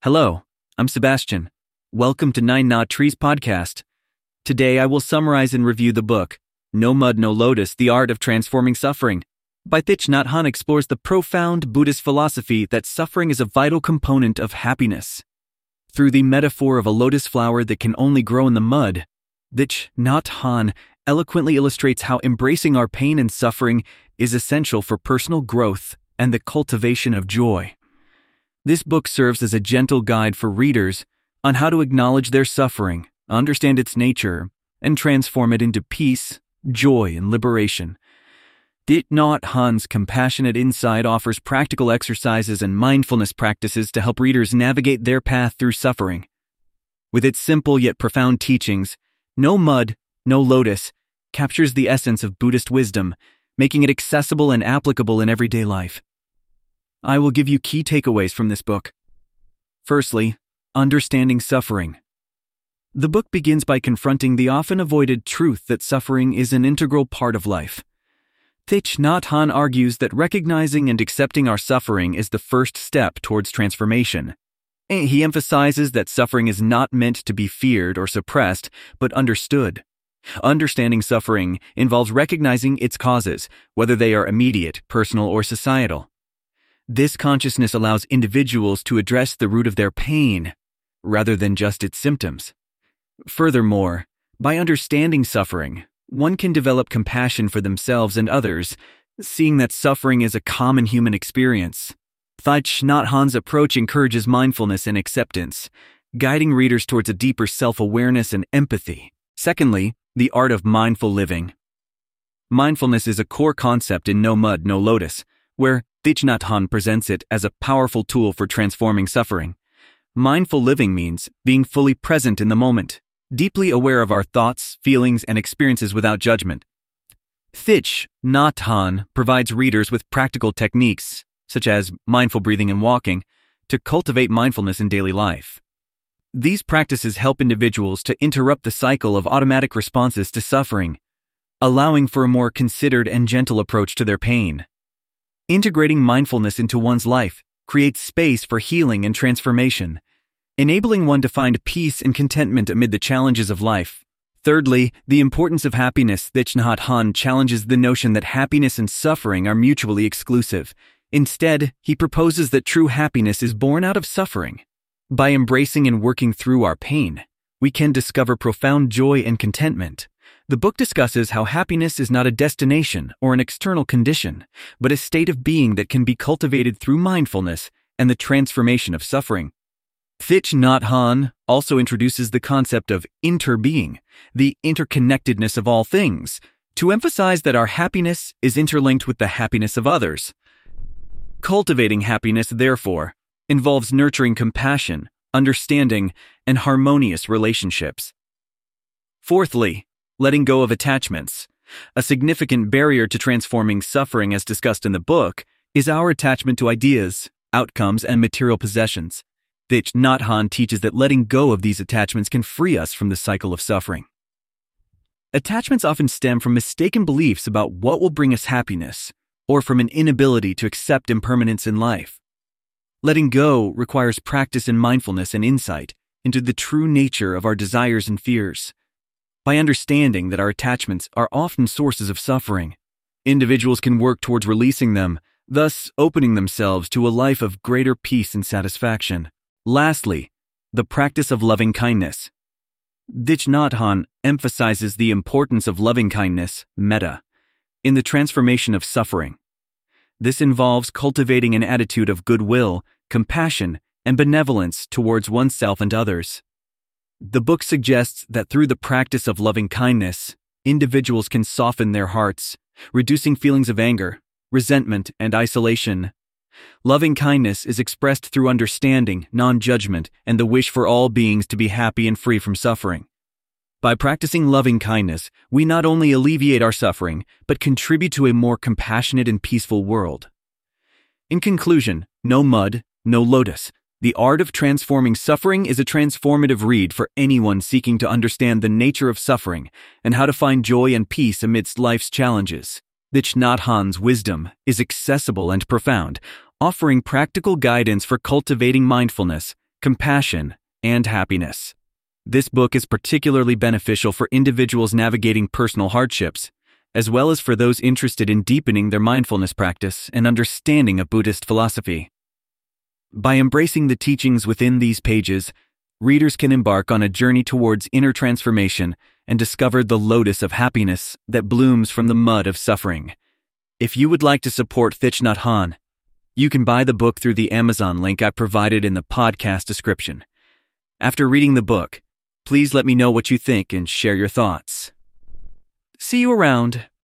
Hello, I'm Sebastian. Welcome to Nine Knot Trees Podcast. Today I will summarize and review the book, No Mud, No Lotus, The Art of Transforming Suffering. By Thich Nhat Hanh explores the profound Buddhist philosophy that suffering is a vital component of happiness. Through the metaphor of a lotus flower that can only grow in the mud, Thich Nhat Hanh eloquently illustrates how embracing our pain and suffering is essential for personal growth and the cultivation of joy. This book serves as a gentle guide for readers on how to acknowledge their suffering, understand its nature, and transform it into peace, joy, and liberation. Thich Nhat Hanh's compassionate insight offers practical exercises and mindfulness practices to help readers navigate their path through suffering. With its simple yet profound teachings, No Mud, No Lotus captures the essence of Buddhist wisdom, making it accessible and applicable in everyday life. I will give you key takeaways from this book. Firstly, understanding suffering. The book begins by confronting the often avoided truth that suffering is an integral part of life. Thich Nhat Hanh argues that recognizing and accepting our suffering is the first step towards transformation. He emphasizes that suffering is not meant to be feared or suppressed, but understood. Understanding suffering involves recognizing its causes, whether they are immediate, personal, or societal. This consciousness allows individuals to address the root of their pain, rather than just its symptoms. Furthermore, by understanding suffering, one can develop compassion for themselves and others, seeing that suffering is a common human experience. Thich Nhat Hanh's approach encourages mindfulness and acceptance, guiding readers towards a deeper self-awareness and empathy. Secondly, the art of mindful living. Mindfulness is a core concept in No Mud, No Lotus, where Thich Nhat Hanh presents it as a powerful tool for transforming suffering. Mindful living means being fully present in the moment, deeply aware of our thoughts, feelings, and experiences without judgment. Thich Nhat Hanh provides readers with practical techniques, such as mindful breathing and walking, to cultivate mindfulness in daily life. These practices help individuals to interrupt the cycle of automatic responses to suffering, allowing for a more considered and gentle approach to their pain. Integrating mindfulness into one's life creates space for healing and transformation, enabling one to find peace and contentment amid the challenges of life. Thirdly, the importance of happiness. Thich Nhat Hanh challenges the notion that happiness and suffering are mutually exclusive. Instead, he proposes that true happiness is born out of suffering. By embracing and working through our pain, we can discover profound joy and contentment. The book discusses how happiness is not a destination or an external condition, but a state of being that can be cultivated through mindfulness and the transformation of suffering. Thich Nhat Hanh also introduces the concept of interbeing, the interconnectedness of all things, to emphasize that our happiness is interlinked with the happiness of others. Cultivating happiness, therefore, involves nurturing compassion, understanding, and harmonious relationships. Fourthly, letting go of attachments. A significant barrier to transforming suffering, as discussed in the book, is our attachment to ideas, outcomes, and material possessions. Thich Nhat Hanh teaches that letting go of these attachments can free us from the cycle of suffering. Attachments often stem from mistaken beliefs about what will bring us happiness, or from an inability to accept impermanence in life. Letting go requires practice in mindfulness and insight into the true nature of our desires and fears. By understanding that our attachments are often sources of suffering, individuals can work towards releasing them, thus opening themselves to a life of greater peace and satisfaction. Lastly, the practice of loving kindness. Thich Nhat Hanh emphasizes the importance of loving kindness, metta, in the transformation of suffering. This involves cultivating an attitude of goodwill, compassion, and benevolence towards oneself and others. The book suggests that through the practice of loving kindness, individuals can soften their hearts, reducing feelings of anger, resentment, and isolation. Loving kindness is expressed through understanding, non-judgment, and the wish for all beings to be happy and free from suffering. By practicing loving kindness, we not only alleviate our suffering, but contribute to a more compassionate and peaceful world. In conclusion, No Mud, No Lotus. The Art of Transforming Suffering is a transformative read for anyone seeking to understand the nature of suffering and how to find joy and peace amidst life's challenges. Thich Nhat Hanh's wisdom is accessible and profound, offering practical guidance for cultivating mindfulness, compassion, and happiness. This book is particularly beneficial for individuals navigating personal hardships, as well as for those interested in deepening their mindfulness practice and understanding of Buddhist philosophy. By embracing the teachings within these pages, readers can embark on a journey towards inner transformation and discover the lotus of happiness that blooms from the mud of suffering. If you would like to support Thich Nhat Hanh, you can buy the book through the Amazon link I provided in the podcast description. After reading the book, please let me know what you think and share your thoughts. See you around.